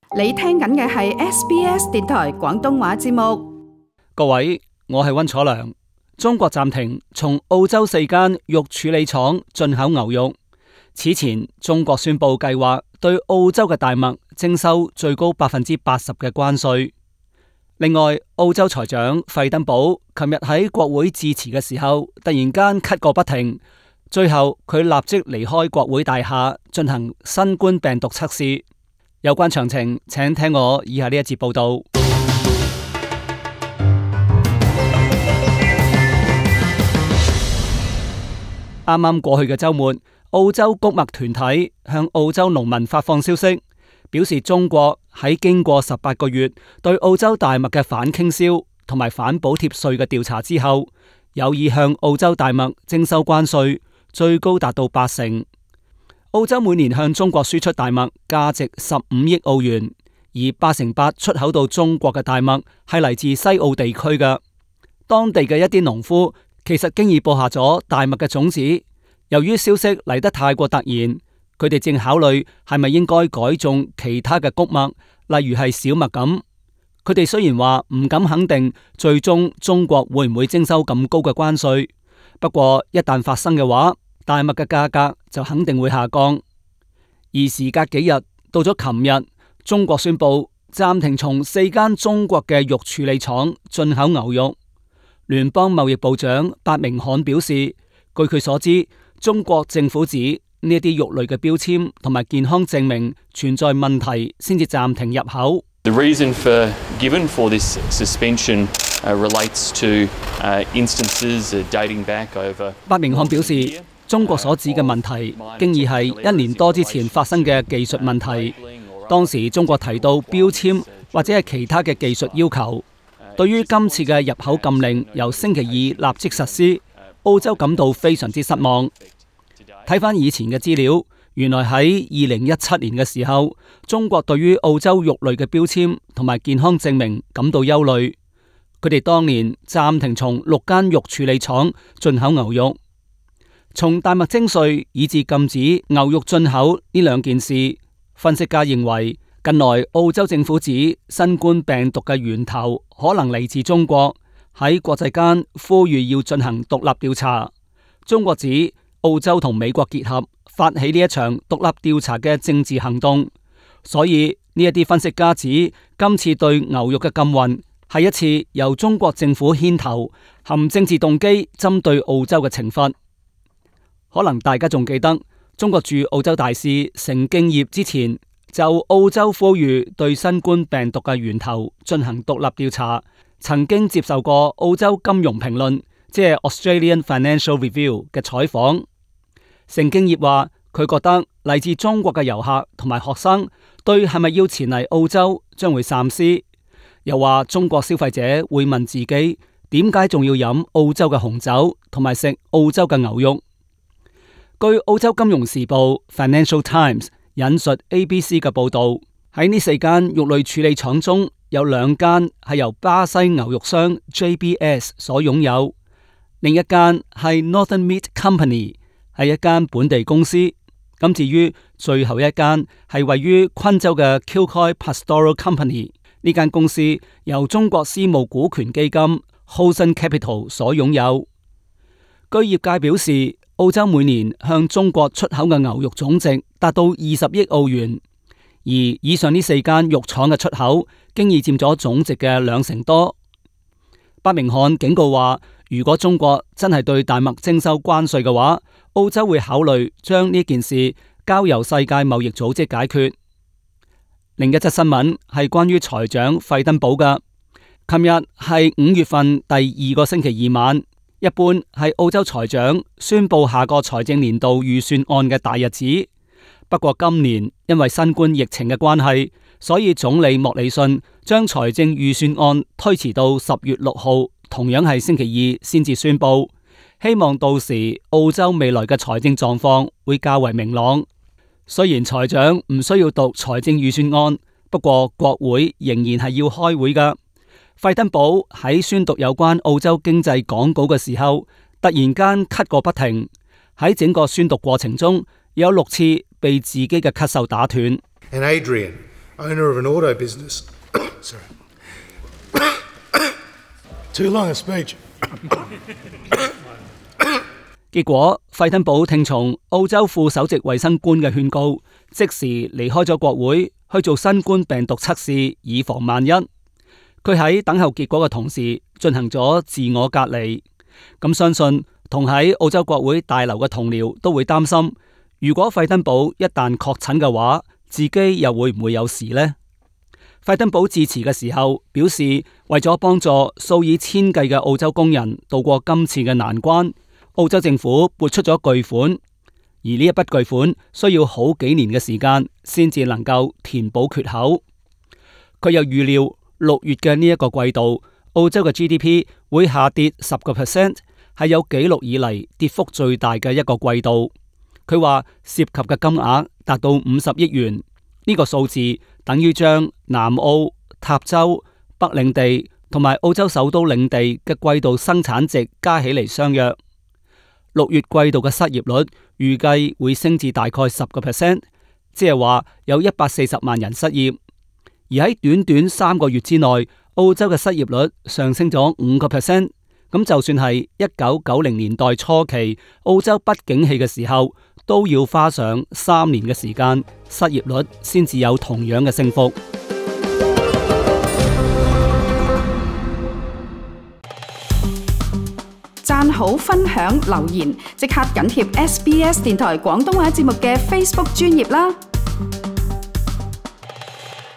你聽緊嘅係 SBS 電台廣東話節目。 各位，我係溫楚良。中國暫停從澳洲4間肉處理廠進口牛肉。此前，中國宣布計劃對澳洲嘅大麥徵收最高80%嘅關稅。另外，澳洲財長費登堡琴日喺國會致辭嘅時候，突然間咳個不停，最後佢立即離開國會大廈進行新冠病毒測試。有關詳情，請聽我以下呢一節報道。啱啱過去嘅週末，澳洲穀物團體向澳洲農民發放消息，表示中國喺經過18個月對澳洲大麥嘅反傾銷同埋反補貼稅嘅調查之後，有意向澳洲大麥徵收關稅，最高達到80%。澳洲每年向中國輸出大麥價值15億澳元，而8%出口到中國嘅大麥係嚟自西澳地區嘅。當地嘅一啲農夫其實經已播下咗大麥嘅種子，由於消息嚟得太過突然，佢哋正考慮係咪應該改種其他嘅穀物，例如係小麥咁。佢哋雖然話唔敢肯定最終中國會唔會徵收咁高嘅關稅，不過一旦發生嘅話，大麥嘅價格就肯定會下降。而時隔幾日，到咗琴日，中國宣布暫停從4間中國嘅肉處理廠進口牛肉。聯邦貿易部長白明漢表示，據佢所知，中國政府指呢一啲肉類嘅標籤同埋健康證明存在問題，先至暫停入口。 The reason given for this suspension relates to instances dating back over。 白明漢表示，中國所指嘅問題，經已係1年多之前發生嘅技術問題。當時中國提到標籤或者係其他嘅技術要求。對於今次嘅入口禁令由星期二立即實施，澳洲感到非常之失望。睇返以前嘅資料，原來喺2017年嘅時候，中國對於澳洲肉類嘅標籤同埋健康證明感到憂慮。佢哋當年暫停從6間肉處理廠進口牛肉。從大麥徵稅以至禁止牛肉進口呢兩件事，分析家認為，近來澳洲政府指新冠病毒嘅源頭可能嚟自中國，喺國際間呼籲要進行獨立調查。中國指澳洲同美國結合發起呢一場獨立調查嘅政治行動，所以呢一啲分析家指今次對牛肉嘅禁運係一次由中國政府牽頭含政治動機針對澳洲嘅懲罰。可能大家仲記得中國駐澳洲大使成敬業之前就澳洲呼籲對新冠病毒嘅源頭進行獨立調查，曾經接受過澳洲金融評論即係 Australian Financial Review 嘅採訪。成敬業話佢覺得嚟自中國嘅遊客同埋學生對係咪要前嚟澳洲將會三思，又話中國消費者會問自己點解仲要飲澳洲嘅紅酒同埋食澳洲嘅牛肉。據澳洲金融時報 Financial Times 引述 ABC 嘅報道，喺呢4間肉類處理廠中有2間係由巴西牛肉商 JBS 所擁有，另一間係 Northern Meat Company， 係一間本地公司。咁至於最後一間係位於昆州嘅 Kilcoy Pastoral Company， 呢間公司由中國私募股權基金 Horizon Capital 所擁有。據業界表示，澳洲每年向中國出口嘅牛肉總值達到20億澳元，而以上呢4間肉廠嘅出口經已佔咗總值嘅20%多。白明漢警告話，如果中國真係對大麥徵收關稅嘅話，澳洲會考慮將呢件事交由世界貿易組織解決。另一則新聞係關於財長費登堡嘅。琴日係5月份第2個星期二晚，一般係澳洲財長宣布下個財政年度預算案嘅大日子。不過今年因為新冠疫情嘅關係，所以總理莫里遜將財政預算案推遲到10月6號，同樣係星期二先至宣布。希望到時澳洲未來嘅財政狀況會較為明朗。雖然財長唔需要讀財政預算案，不過國會仍然係要開會㗎。費登堡喺宣讀有關澳洲經濟講稿嘅時候，突然間咳個不停。喺整個宣讀過程中，有6次被自己嘅咳嗽打斷。 And Adrian, owner of an auto business. Sorry. Too long a speech. 結果，費登堡聽從澳洲副首席衛生官嘅勸告，即時離開咗國會去做新冠病毒測試，以防萬一。佢喺等候結果嘅同時進行咗自我隔離。咁相信同喺澳洲國會大樓嘅同僚都會擔心，如果費登堡一旦確診嘅話，自己又會唔會有事呢？費登堡致辭嘅時候表示，為咗幫助數以千計嘅澳洲工人渡過今次嘅難關，澳洲政府撥出咗巨款，而呢一筆巨款需要好幾年嘅時間先至能夠填補缺口。佢又預料6月嘅呢一個季度，澳洲嘅 GDP 會下跌10%，係有紀錄以嚟跌幅最大嘅一個季度。佢話涉及嘅金額達到50億元，呢個數字等於將南澳、塔州、北領地同埋澳洲首都領地嘅季度生產值加起嚟相約。6月季度嘅失業率預計會升至大概10%，即係話有140萬人失業。而喺短短3個月之內，澳洲嘅失業率上升咗5%。咁就算係1990年代初期澳洲不景氣嘅時候，都要花上3年嘅時間，失業率先至有同樣嘅升幅。 讚好、分享、留言，即刻緊貼SBS 電台廣東話節目嘅 Facebook 專頁啦！